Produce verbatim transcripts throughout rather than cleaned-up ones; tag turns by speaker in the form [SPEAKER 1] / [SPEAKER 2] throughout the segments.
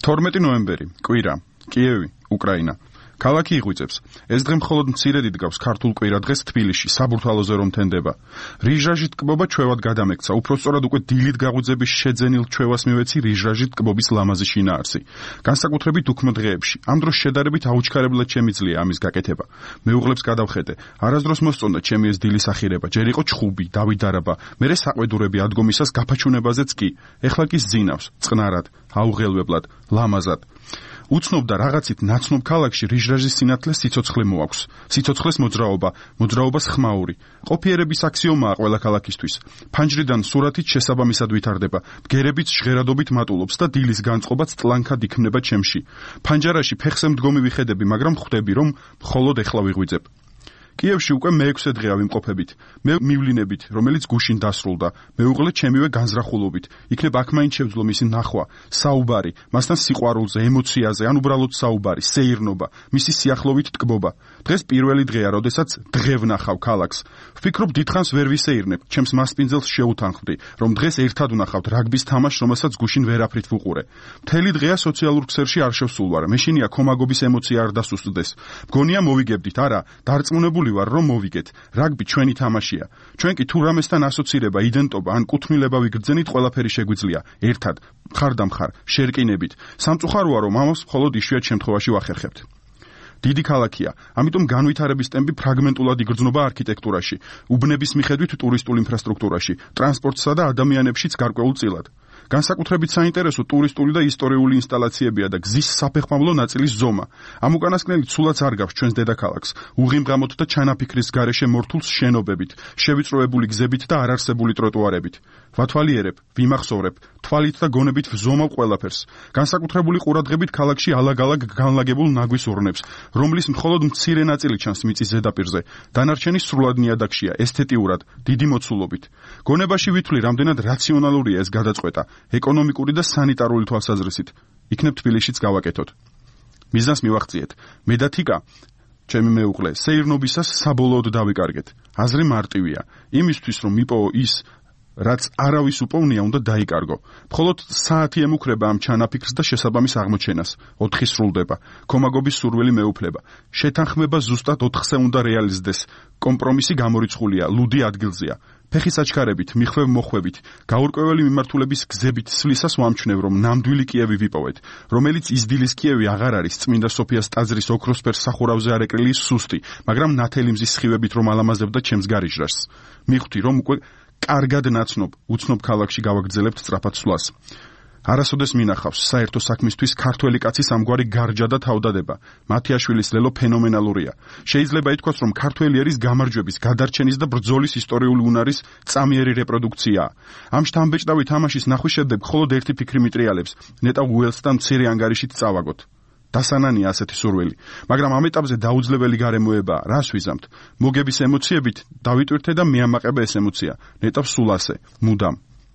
[SPEAKER 1] თორმეტი ნოემბერი, კვირა, კიევი, უკრაინა. ქალაქი იღვიწებს. ეს დღე მხოლოდ მცირედ იდგავს ქართულ კვირადღეს თბილისში, საბურთალოზე რომ თენდება. რიჟრაჟით ტკბობა ჩვევად გადამექცა, უფრო სწორად უკვე დილით გაღვიძების შეძენილ ჩვევას მივეცი რიჟრაჟით ტკბობის ლამაზი შინაარსი. განსაკუთრებით უქმო დღეებში. ამ დროს შედარებით აუჩქარებლად შემიძლია ამის გაკეთება. მეუღლებს გადავხედე. არასდროს მოსწონდა ჩემი ეს დილის ახირება. ჯერ იყო ჩხუბი, დავიდარაბა, მერე საყვედურები ადგომისას გაფაჩუნებაზეც კი. ეხლა კი ზინავს, წყნარად, აუღელვებლად, ლამაზად. უცნობ და რაღაცით ნაცნობ ქალაქში რიჟრაჟის სინათლე სიცოცხლე მოაქვს. სიცოცხლეს მოძრაობა, მოძრაობას ხმაური. ყოფიერების აქსიომაა ყველა ქალაქისთვის. ფანჯრიდან სურათით შესაბამისად ვითარდება. ბგერებიც ჟღერადობით მატულობს და დილის განწყობაც ტლანქად იქმნება ჩემში. ფანჯარაში ფეხზე მდგომი ვიხედები, მაგრამ ხვდები, რომ მხოლოდ ეხლა ვიღვიძებ. კიევში უკვე მეექვსე დღეა ვიმყოფებით. მე მივლინებით, რომელიც გუშინ დასრულდა. მეუღლე ჩემივე განზრახულობით. იქნებ აქ მაინც შევძლო მისი ნახვა, საუბარი, მასთან სიყვარულზე, ემოციაზე, ან უბრალოდ საუბარი, სეირნობა, მისი სიახლოვით ტკბობა. დღეს პირველი დღეა, როდესაც დღე ვნახავ ქალაქს. ვფიქრობ, დიდხანს ვერ ვისეირნებ, ჩემს მასპინძელს შეუთანხმდი, რომ დღეს ერთად ვნახავთ რაგბის თამაშს, რომელსაც გუშინ ვერაფრით ვუყურე. მთელი დღეა სოციალურ ქსელში არ შევსულ ვარ. მეშინია ქომაგობის ემოცია არ დასუსტდეს. მგონია მოვიგებდით, არა, დარწმუნებული ვარ, რომ მოვიგეთ. რაგბი ჩვენი თამაშია. ჩვენ კი თუ რამესთან ასოცირება, იდენტობა ან კუთვნილება ვიგრძენით, ყველაფერი შეგვიძლია. ერთად, მხარდამხარ, შერკინებით. სამწუხაროა, რომ ამას მხოლოდ იშვიათ შემთხვევაში ვახერხებთ. დიდი ქალაქია, ამიტომ განვითარების ტემპი ფრაგმენტულად იგრძნობა არქიტექტურაში, უბნების მიხედვით ტურისტულ ინფრასტრუქტურაში, ტრანსპორტსა და ადამიანებშიც გარკვეულწილად. განსაკუთრებით საინტერესო ტურისტული და ისტორიული ინსტალაციებია და გზის საფეხმავლო ნაწილის ზომა. ამ უკანასკნელი ცულაც არ გავს ჩვენს დედაქალაქს, უღიმღამოთ და ჩანაფიქრის გარეშე მორთულს შენობებით, შევიწროებული გზებით და არარსებული ტროტუარებით. ვათვალიერებ, ვიმახსოვრებ, თვალით და გონებით ვზომავ ყველაფერს. განსაკუთრებული ყურადღებით ქალაქში ალაგ-ალაგ განლაგებულ ნაგვის ურნებს, რომლის მხოლოდ მცირე ნაწილი ჩანს მიწის ზედაპირზე. დანარჩენი სრულად ნიადაგშია, ესთეტიურად, დიდი მოცულობით. გონებაში ვითვლი, რამდენად რაციონალურია ეს გადაწყვეტა. ეკონომიკური და სანიტარული თვალსაზრისით. იქნებ თბილისშიც გავაკეთოთ. მიზანს მივახციეთ. მე და თიკა, ჩემი მეუღლე, სეირნობისას საბოლოოდ დავიკარგეთ. აზრი მარტივია. იმისთვის, რომ მიპოვო ის, რაც არავის უპოვნია, უნდა დაიკარგო. მხოლოდ საათი ემუქრება ამ ჩანაფიქრს და შესაბამის აღმოჩენას. ოთხი სრულდება. ქომაგობის სურვილი მეუფლება. შეთანხმება ზუსტად ოთხზე უნდა რეალიზდეს. კომპრომისი გამორიცხულია, ლუდი ადგილზეა. ფეხის აჩქარებით, მიხვევ მოხვებით, გაურკვეველი მიმართულების გზებით სვლისას ვამჩნევ, რომ ნამდვილი კიევი ვიპოვეთ, რომელიც ისდილის კიევი აღარ არის წმინდა სოფიას ტაძრის ოქროსფერ სახურავზე არეკრილი სუსტი, მაგრამ ნათელი მზის სხივებით რომ ალამაზებდა ჩემს გარიჟრას. მიხვდი, რომ უკვე კარგად ნაცნობ, უცნობ ქალაქში გავაგრძელებთ სწრაფად სვლას. არასოდეს მინახავს საერთო საქმისთვის ქართველი კაცის ამგვარი გარჯა და თავდადება. მათიაშვილის ლელო ფენომენალურია. შეიძლება ითქვას, რომ ქართველი არის გამარჯვების, გადარჩენის და ბრძოლის ისტორიული უნარის წამიერი რეპროდუქცია. ამ შთამბეჭდავი თამაშის ნახვის შემდეგ მხოლოდ ერთი ფიქრი მიტრიალებს, ნეტავ უელსთან მცირე ანგარიშით წავაგოთ. დასანანია ასეთი სურვილი, მაგრამ ამ ეტაპზე დაუძლებელი გარემოებაა, რას ვიზამთ. მოგების ემოციებით დავიტვირთე და მეამაყება ეს ემოცია. ნეტავ სულ ასე, მუდამ.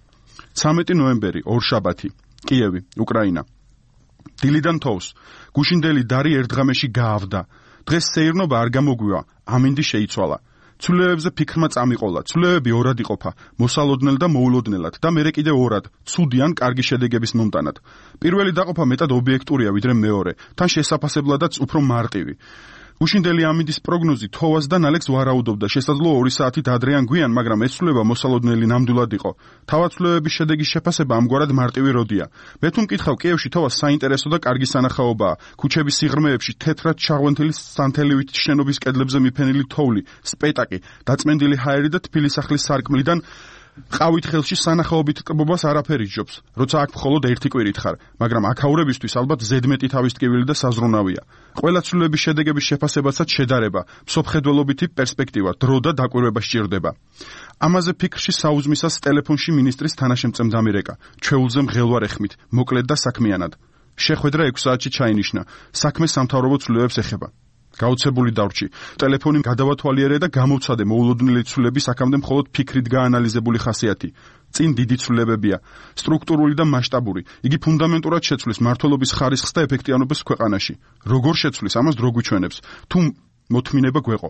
[SPEAKER 1] ცამეტი ნოემბერი, ორშაბათი, კიევი, უკრაინა. დილიდან თოვს, გუშინდელი დარი ერთ დღამეში გაავდა. დღეს სეირნობა არ გამოგვივა, ამინდი შეიცვალა. ცვლილებებზე ფიქრმა წამიყოლა, ცვლილებები ორად იყოფა, მოსალოდნელ და მოულოდნელად და მერე კიდევ ორად, ცუდი ან კარგი შედეგების მომტანად. პირველი დაყოფა მეტად ობიექტურია, ვიდრე მეორე, თან შესაფასებლადაც უფრო მარტივი. გუშინდელი ამინდის პროგნოზი თოვას და ნალექს ვარაუდობდა, შესაძლოა ორი საათით ადრე ან გვიან, მაგრამ ეს ცვლილება მოსალოდნელი ნამდვილად იყო. თავად ცვლილებების შედეგის შეფასება ამგვარად მარტივი როდია. მე თუ მკითხავ, კიევში თოვას საინტერესო და კარგი სანახაობაა. ქუჩების სიღრმეებში თეთრად ჩაღვენთილი სანთელივით შენობის კედლებზე მიფენილი თოვლი, სპეტაკი, დაწმენდილი ჰაერი და თბილი სახლის სარკმლიდან ყავით ხელში სანახაობით ტკბობას არაფერი ჯობს, როცა აქ მხოლოდ ერთი კვირით ხარ, მაგრამ აქაურებისთვის ალბათ ზედმეტი თავისტკივილი და საზრუნავია. ყველა ცვლილების შედეგების შეფასებასაც შედარება, მსოფლმხედველობითი პერსპექტივა, დრო და დაკვირვება სჭირდება. ამაზე ფიქრში საუზმისას ტელეფონში მინისტრის თანაშემწემ დამირეკა, ჩვეულზე მღელვარ ეხმით, მოკლედ და საქმიანად. შეხვედრა ექვს საათში ჩაინიშნა, საქმე სამთავრობო ცვლილებებს ეხება. გაუცებული დავრჩი. ტელეფონი გადავათვალიერე და გამოვცადე მოულოდნელი ცვლილების აქამდე მხოლოდ ფიქრით გაანალიზებული ხასიათი. წინ დიდი ცვლილებებია, სტრუქტურული და მასშტაბური. იგი ფუნდამენტურად შეცვლის მმართველობის ხარისხს და ეფექტიანობას ქვეყანაში. როგორ შეცვლის, ამას დრო გვიჩვენებს. თუ მოთმინება გვეყო.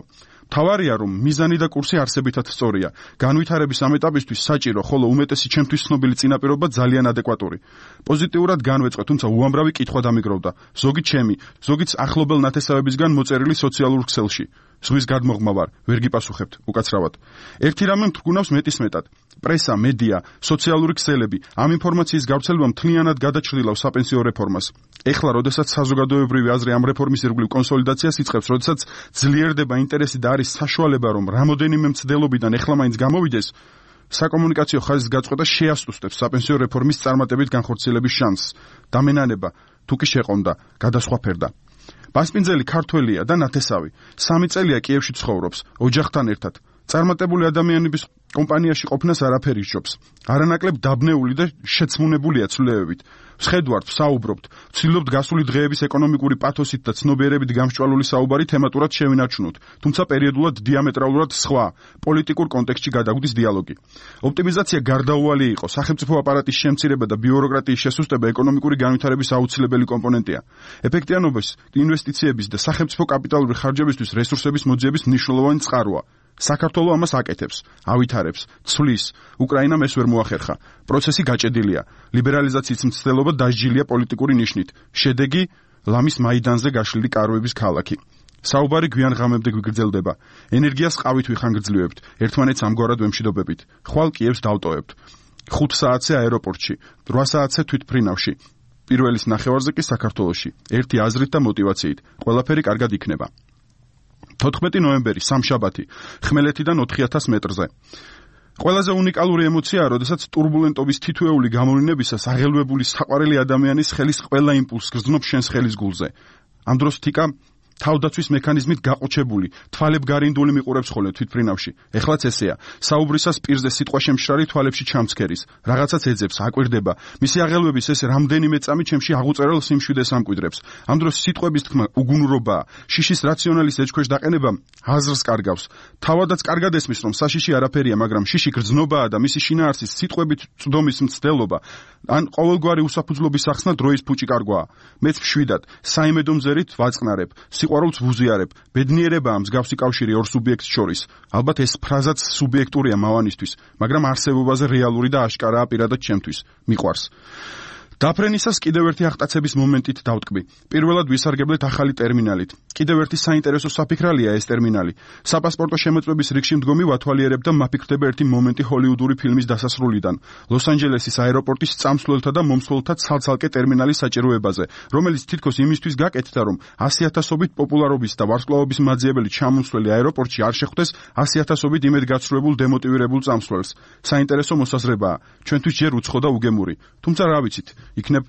[SPEAKER 1] თავარია, რომ მიზანი და კურსი არსებითად სწორია. განვითარების ამ ეტაპისთვის საჭირო, ხოლო უმეტესი ჩემთვის ცნობილი წინაპირობა ძალიან ადეკვატური. პოზიტიურად განვეწყე, თუმცა უამრავი კითხვა დამიგროვდა. ზოგი ჩემი, ზოგიც ახლობელ ნათესავებისგან მოწერილი სოციალურ ქსელში. ზღვის გადმოღმა ვარ, ვერ გიპასუხებთ, უკაცრავად. ერთი რამე მთქუნავს მეტისმეტად. პრესა, მედია, სოციალური ქსელები, ამ ინფორმაციის გავრცელება მთლიანად გადაჭრილავს საპენსიო რეფორმას. ეხლა, როდესაც საზოგადოებრივი აზრი ამ რეფორმის ირგვლივ კონსოლიდაციას იწყებს, როდესაც ძლიერდება ინტერესი და არის საშუალება, რომ რამოდენიმე მცდელობიდან ეხლა მაინც გამოვიდეს, საკომუნიკაციო ხაზის გაწყვეტა შეასუსტებს საპენსიო რეფორმის წარმატებით განხორციელების შანსს. დამენანება თუ კი შეყონდა, გადასხვაფერდა. მასპინძელი ქართველია და ნათესავი. სამი წელია კიევში ცხოვრობს, ოჯახთან ერთად. წარმატებული ადამიანების კომპანიაში ყოფნას არაფერი სჯობს. არანაკლებ დაბნეული და შეცმუნებულია ცვლილებებით. ვსხედვართ, ვსაუბრობთ, ვცდილობთ გასული დღეების ეკონომიკური პათოსით და ცნობიერებით გამსჭვალული საუბარი თემატურად შევინარჩუნოთ, თუმცა პერიოდულად დიამეტრალურად სხვა, პოლიტიკურ კონტექსტში გადაგვდის დიალოგი. ოპტიმიზაცია გარდაუვალი იყო, სახელმწიფო აპარატის შემცირება და ბიუროკრატიის შესუსტება ეკონომიკური განვითარების აუცილებელი კომპონენტია. ეფექტიანობის, ინვესტიციების და სახელმწიფო კაპიტალური ხარჯებისთვის რესურსების მოძიების მნიშვნელოვანი წყაროა. საქართველო ამას აკეთებს, ავითარებს, ცვლის. უკრაინამ ეს ვერ მოახერხა. პროცესი გაჭედილია. ლიბერალიზაციის მცდელობა დასჯილია პოლიტიკური ნიშნით. შედეგი ლამის მაიდანზე გაშლილი კარვების ქალაქი. საუბარი გვიან ღამემდე გვიგრძელდება. ენერგიას ყავით ვიხანგრძლივებთ, ერთმანეთს ამგვარად ვემშვიდობებით. ხვალ კიევს დავტოვებთ. ხუთ საათზე აეროპორტში, რვა საათზე თვითმფრინავში. პირველის ნახევარზე კი საქართველოში. ერთი აზრით და მოტივაციით. ყველაფერი კარგად იქნება. თოთხმეტი ნოემბერი, სამშაბათი, ხმელეთიდან ოთხი ათას მეტრზე. ყველაზე უნიკალური ემოციაა, როდესაც ტურბულენტობის თითოეული გამოვლინებისას აღელვებული საყვარელი ადამიანის ხელის ყველა იმპულსს გრძნობს შენს ხელის გულზე. ამ დროს თიკა თავდაცვის მექანიზმით გაყოჩებული, თვალებგარინდული მიყურებს ხოლმე თვითმფრინავში. ეხლაც ესეა, საუბრისას პირზე სიტყვა შემშრალი თვალებში ჩამცქერის, რაღაცაც ეძებს, აკვირდება. მისი აღელვების ეს რამდენიმე წამი ჩემში აღუწერელ სიმშვიდეს ამკვიდრებს. ამ დროს სიტყვების თქმა უგუნურობაა, შიშის რაციონალის ეჭქვეშ დაყენება აზრს კარგავს. თავადაც კარგად ესმის, რომ საშიში არაფერია, მაგრამ შიში გრძნობაა და მისი შინაარსის სიტყვებით წვდომის მცდელობა, ან ყოველგვარი უსაფუძვლობის ახსნა დროის ფუჭი კარგვაა. მეც მშვიდად, საიმედო მზერით ვაწყნარებ. სიყვარულს ვუზიარებ, ბედნიერებაა მსგავსი კავშირი ორ სუბიექტს შორის. ალბათ ეს ფრაზაც სუბიექტურია მავანისთვის, მაგრამ არსებობაზე რეალური და აშკარაა პირადად ჩემთვის. მიყვარს. დაფრენისას კიდევ ერთი აღტაცების მომენტით დავტკბი. პირველად ვისარგებლეთ ახალი ტერმინალით. კიდევ ერთი საინტერესო საფიქრალია ეს ტერმინალი. საპასპორტო შემოწმების რიგში მდგომი ვათვალიერებ და მაფიქრდება ერთი მომენტი ჰოლივუდური ფილმის დასასრულიდან. ლოს-ანჯელესის აეროპორტის წამსვლელთა და მომსვლელთა ცალ-ცალკე ტერმინალის საჭიროებაზე, რომელიც თითქოს იმისთვის გაკეთდა, რომ ასიათასობით პოპულარობის და ვარსკვლავობის მაძიებელი ჩამოსვლელი აეროპორტში არ შეხვდეს ასიათასობით იმედგაცრუებულ დემოტივირებულ წამსვლელს. საინტერესო მოსაზრებაა. ჩვენთვის ჯერ უცხო და უგემური. თუმცა რა ვიცით, იქნებ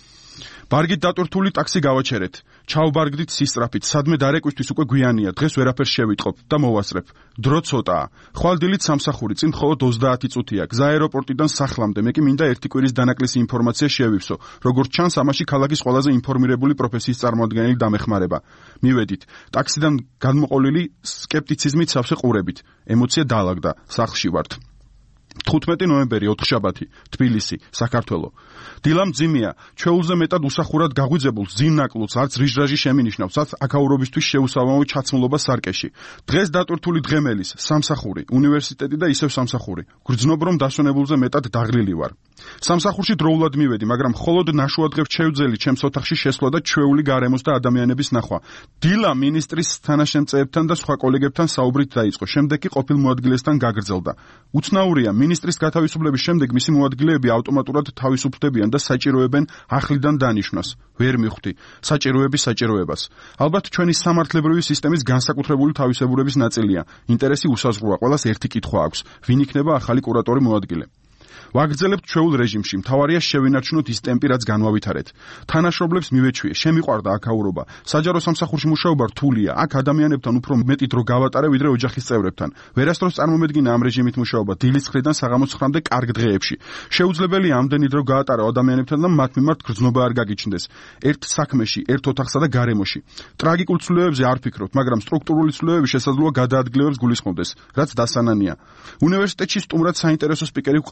[SPEAKER 1] ბარგით დატვირთული ტაქსი გავაჩერეთ. ჩავბარგდით სისწრაფით, სადმე დარეკვისთვის უკვე გვიანია, დღეს ვერაფერს შევიტყობ და მოვასწრებ. დრო ცოტაა. ხვალდილით სამსახური, წინ მხოლოდ ოცდაათი წუთია. გზა აეროპორტიდან სახლამდე, მე კი მინდა ერთი კვირის დანაკლისი ინფორმაცია შევივსო. როგორც ჩანს, ამაში ქალაქის ყველაზე ინფორმირებული პროფესიის წარმოადგენელი დამეხმარება. მივედით. ტაქსიდან გადმოყოლილი სკეპტიციზმით სავსე ყურებით. ემოცია დაალაგდა. სახლში ვართ. თხუთმეტი ნოემბერი, ოთხშაბათი, თბილისი, საქართველო. დილა მძიმეა, ჩვეულზე მეტად უსახურად გაღვიძებულ ზინნაკლუს არც რიჟრაჟი შემინიშნავს, რაც აქაურობისთვის შეუსაბამო ჩაცმულობა სარკეში. დღეს დატვირთული დღემელის, სამსახური, უნივერსიტეტი და ისევ სამსახური. გრძნობ, რომ დასვენებულზე მეტად დაღლილი ვარ. სამსახურში დროულად მივედი, მაგრამ მხოლოდ ნაშუადღებ ჩევძელი ჩემს ოთახში შესვლა და ჩვეული გარემოს და ადამიანების ნახვა. დილა მინისტრის თანაშემწეებთან და სხვა კოლეგებთან საუბრით დაიწყო. შემდეგ კი ყოფილ მოადგილესთან გაგრძელდა. უცნაურია, მინისტრის გათავისუფლების შემდეგ მისი მოადგილეები ავტომატურად თავისუფლდებიან და საჭიროებენ ახლიდან დანიშვნას. ვერ მივხვდი საჭიროების საჭიროებას. ალბათ ჩვენი სამართლებრივი სისტემის განსაკუთრებული თავისებურების ნაწილია. ინტერესი უსაზღვროა, ყველას ერთი კითხვა აქვს: ვინ იქნება ახალი კურატორი მოადგილე? ვაგრძელებთ ჩვეულ რეჟიმში, მთავარია შევინარჩუნოთ ის ტემპი, რაც განვავითარეთ. თანაშრომლებს მივეჩვიე, შემიყვარდა აქაურობა. საჯარო სამსახურში მუშაობა რთულია, აქ ადამიანებთან უფრო მეტი დრო გავატარე, ვიდრე ოჯახის წევრებთან. ვერასდროს წარმომედგინა ამ რეჟიმით მუშაობა დილის მხრიდან საღამოს ცხრამდე კარგ დღეებში. შეუძლებელია ამდენი დრო გაატარო ადამიანებთან და მათ მიმართ გრძნობა არ გაგიჩნდეს. ერთ საქმეში, ერთ ოთახსა და გარემოში. ტრაგიკულ ცვლილებებზე არ ფიქრობთ, მაგრამ სტრუქტურული ცვლილებები შესაძლოა გადაადგილებებს გულისხმობდეს, რაც დასანანია. უნივერსიტეტში სტუმრად საინტერესო სპიკერი გვყავდა.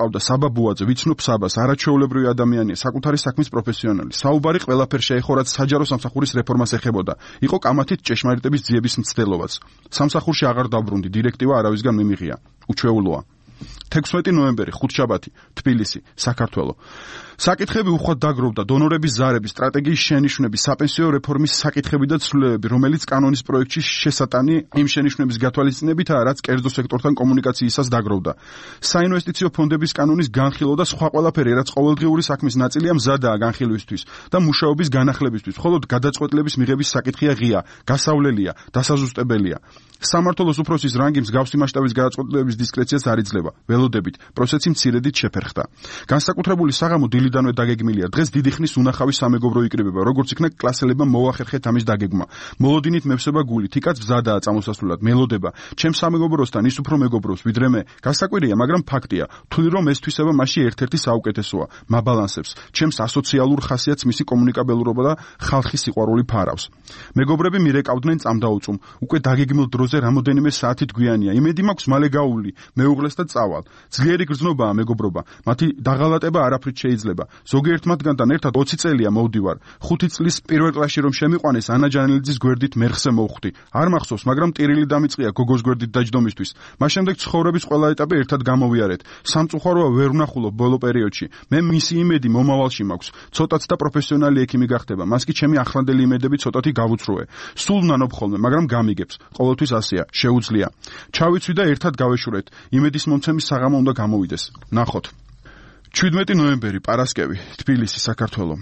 [SPEAKER 1] აბა ბუაძე, ვიცნობ საბას, არაჩვეულებრივი ადამიანია, საკუთარი საქმის პროფესიონალი. საუბარი ყველაფერ შეეხო, რაც საჯარო სამსახურის რეფორმას ეხებოდა. იყო კამათით ჭეშმარიტების ძიების მცდელობაც. სამსახურში აღარ დაბრუნდი, დირექტივა არავისგან მიმიღია. უჩვეულოა. თექვსმეტი ნოემბერი, ხუთშაბათი, თბილისი, საქართველო. საკითხები უხვად დაგროვდა დონორების ზარების, სტრატეგიის შენიშვნების, საპენსიო რეფორმის საკითხები და ცვლილებები, რომელიც კანონის პროექტში შესატანი იმ შენიშვნების გათვალისწინებითაა, რაც კერძო სექტორთან კომუნიკაციისას დაგროვდა. საინვესტიციო ფონდების კანონის განხილვა და სხვა ყველაფერი, რაც ყოველდღიური საქმის ნაწილია, მზადაა განხილვისთვის და მუშაობის განახლებისთვის, ხოლო გადაწყვეტილების მიღების საკითხია ღია, გასავლელია, დასაზუსტებელია. სამმართველოს უფროსის რანგი მსგავსი მასშტაბის გადაწყვეტილებების დისკრეციას არ იძლევა. ველოდებით, პროცესი მცირედით შეფერხდა. განსაკუთრებული საღამო დილიდანვე დაგეგმილია. დღეს დიდი ხნის უნახავი სამეგობრო იკრიბება, როგორც იქნა კლასელებმა მოახერხეთ ამის დაგეგმა. მოლოდინით მევსება გული, თიკაც მზადაა წამოსასვლელად, მელოდება. ჩემ სამეგობროსთან ის უფრო მეგობრობს, ვიდრე მე. გასაკვირია, მაგრამ ფაქტია. თვლი რომ ეს თვისება მასში ერთ-ერთი საუკეთესოა. მაბალანსებს. ჩემს ასოციალურ ხასიათს მისი კომუნიკაბელურობა და ხალხის სიყვარული ფარავს. მეგობრები მირეკავდნენ წამდაუწუმ. უკვე დაგეგმილ დროზე რამოდენიმე საათით გვიანია. იმედი მაქვს მალე გაუვლი, მეუღლეს და წავალ. ძლიერი გრძნობაა მეგობრობა. მათი დაღალატება არაფრით შეიძლება. ზოგიერთ მათგანთან ერთად ოცი წელია მოვდივარ. ხუთი წლის პირველ კლასში რომ შემიყვანეს ანა ჯანელიძის გვერდით მერხზე მოვხვდი. არ მახსოვს, მაგრამ ტირილი დამიწყია გოგოს გვერდით დაჯდომისთვის. მას შემდეგ ცხოვრების ყველა ეტაპი ერთად გამოვიარეთ. სამწუხაროა ვერ ვნახულობ ბოლო პერიოდში. მე მისი იმედი მომავალში მაქვს. ცოტაც და პროფესიონალი ექიმი გახდება. მას კი ჩემი ახლანდელი იმედები ცოტათი გავუცროე. სულ ვნანობ ხოლმე, მაგრამ გამიგებს. ყოველთვის ასეა, შეუძლია. ჩავიცვი და ერთად გავეშურეთ. იმედის მომცემის საღამო უნდა გამოვიდეს. ნახოთ. შვიდმეტი ნოემბერი, პარასკევი, თბილისი, საქართველო.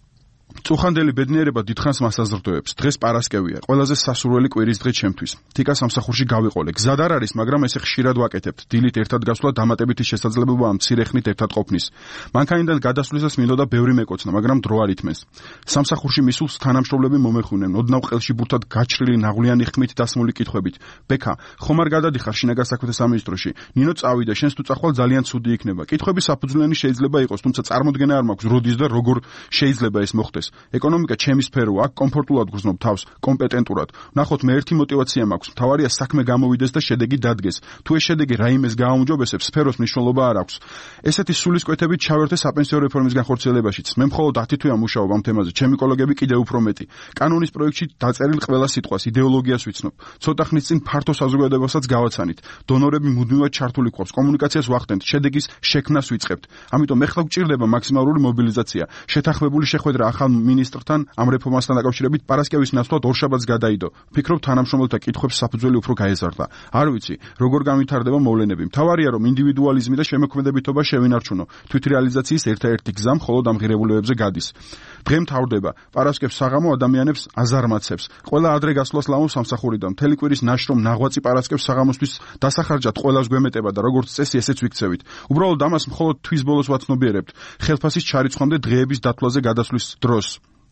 [SPEAKER 1] წუხანდელი ბედნიერება დიდხანს მას აზრდოებს. დღეს პარასკევია, ყველაზე სასურველი კვირის დღე ჩემთვის. თიკა სამსახურში გავიყოლე. გზად არ არის, მაგრამ ესე ხშირად ვაკეთებთ. დილით ერთად გასვლა დამატებითი შესაძლებლობაა მცირე ხნით ერთად ყოფნის. მანქანიდან გადასვლისას მინდოდა ბევრი მეკოცნა, მაგრამ დრო არ ითმეს. სამსახურში მისულს თანამშრომლები მომეხვინენ, ოდნავ ყელში ბურთად გაჩრილი ნაღვლიანი ხმით დასმული კითხვებით. ბექა, ხომ არ გადადიხარ შინაგან საქმეთა სამინისტროში? ნინო წავიდა, შენს თუ წახვალ ძალიან ცუდი იქნება. კითხვები საფუძვლიანი შეიძლება იყოს, თუმცა წარმოდგენა არ მაქვს, როდის და როგორ შეიძლება ეს მოხდეს. ეკონომიკა ჩემი სფეროა, აქ კომფორტულად გრძნობ თავს, კომპეტენტურად. ნახოთ, მე ერთი мотиваცია მაქვს, მთავარია საქმე გამოვიდეს და შედეგი დადგეს. თუ ეს შედეგი რაიმეს გააუმჯობესებს, სფეროს მნიშვნელობა არ აქვს. ესეთი სულისკვეთებით ჩავერთე საპენსიო რეფორმის განხორციელებაშიც. მე მხოლოდ ათი თვეა მუშაობ ამ თემაზე, ჩემი კოლეგები კიდევ უფრო მეტი. კანონის პროექტში დაწერილ ყველა სიტყვას, იდეოლოგიას ვიცნობ. ცოტა ხნის წინ ფართო საზოგადოებასაც გავაცანით. დონორები მუდმივად ჩართული ყავს, კომუნიკაციას ვახდენთ, შედეგის შექმნას ვიწყებთ. ამიტომ ეხლა გვჭირდება მაქსიმალური მობილიზაცია. შეთანხმებული შეხვედრა ახალ მინისტრთან ამ რეფორმასთან დაკავშირებით პარასკევის ნაცვლად ორშაბათს გადაიდო. ვფიქრობ თანამშრომელთა კითხვებს საფუძველი უფრო გაეზარდა. არ ვიცი, როგორ განვითარდება მოვლენები. მთავარია რომ ინდივიდუალიზმი და შემოქმედებითობა შევინარჩუნო. თვითრეალიზაციის ერთ-ერთი გზა მხოლოდ ამ ღირებულებებზე გადის. დღე მთავრდება. პარასკევს საღამო ადამიანებს აზარმაცებს. ყველა ადრე გასვლას ლამობს სამსახურიდან. მთელი კვირის ნაშრომ ნაღვაწი პარასკევს საღამოსთვის დასახარჯად ყველას გვემეტება და როგორც წესი ესეც ვიქცევით. უბრალოდ ამას მხოლოდ თვის ბოლოს ვაცნობიერებთ. ხელფასის ჩარიცხვამდე დღეების დათვლაზე გადასვლის დროს.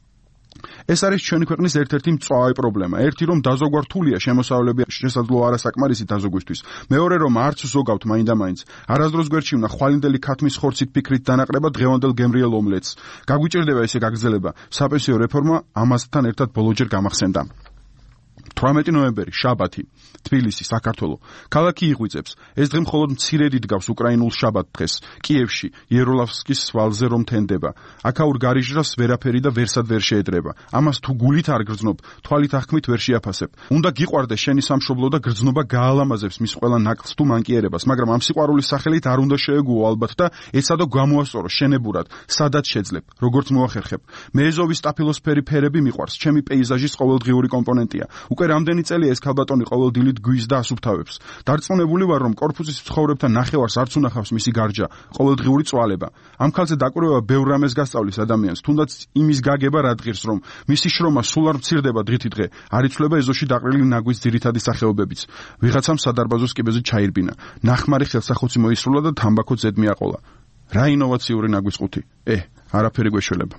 [SPEAKER 1] ეს არის ჩვენი ქვეყნის ერთ-ერთი მწვავე პრობლემა. ერთი რომ დაზოგვართულია შემოსავლები შესაძლოა არასაკმარისი დაზოგვისთვის. მეორე რომ არც ზოგავთ მაინდა-მაინც. არასდროს გვერჩივნა ხვალინდელი ქათმის ხორცით ფიქრით დანაყრება დღევანდელ გემრიელ ომლეტს. გაგვიჭირდება ესე გაგრძელება. საპენსიო რეფორმა ამასთან ერთად ბოლოჯერ გამახსენდა. თვრამეტი ნოემბერი, შაბათი, თბილისი, საქართველო. ქალაქი იღვიწებს. ეს დღე მხოლოდ მცირედ იდგავს უკრაინულ შაბათ დღეს. კიევში, იეროლავსკის სვალზე რომ თენდება. აქაურ გარიჟრას ვერაფერი და ვერსად ვერ შეედრება. ამას თუ გულით არ გრძნობ, თვალით აღქმით ვერ შეაფასებ. უნდა გიყვარდეს შენი სამშობლო და გრძნობა გაალამაზებს მის ყველა ნაკლს თუ მანკიერებას, მაგრამ ამ სიყვარულის სახელით არ უნდა შეეგუო ალბათ და ეცადო გამოასწორო შენებურად, სადაც შეძლებ, როგორც მოახერხებ. მე ეზოვის სტაფილოსფერი ფერები მიყვარს, ჩემი პეიზაჟის ყოველდღიური კომპონენტია. უკვე რამდენი წელია ეს ქალბატონი ყოველ დილით გვიზ და ასუფთავებს. დარწმუნებული ვარ, რომ კორპუსის მცხოვრებთან ნახევარს არც უნახავს მისი გარჯა, ყოველდღიური წვალება. ამ ქალზე დაკვირვება ბევრ რამეს გასწავლის ადამიანს, თუნდაც იმის გაგება რა დღეს, რომ მისი შრომა სულ არ მცირდება დღითი დღე, არ იცვლება ეზოში დაყრილი ნაგვის ძირითადი სახეობებიც. ვიღაცამ სადარბაზოს კიბეზე ჩაირბინა. ნახმარი ხელსახოცი მოისრულა და თამბაქო ზედ მიაყოლა. რა ინოვაციური ნაგვის ყუთი? ე, არაფერი გვეშველება.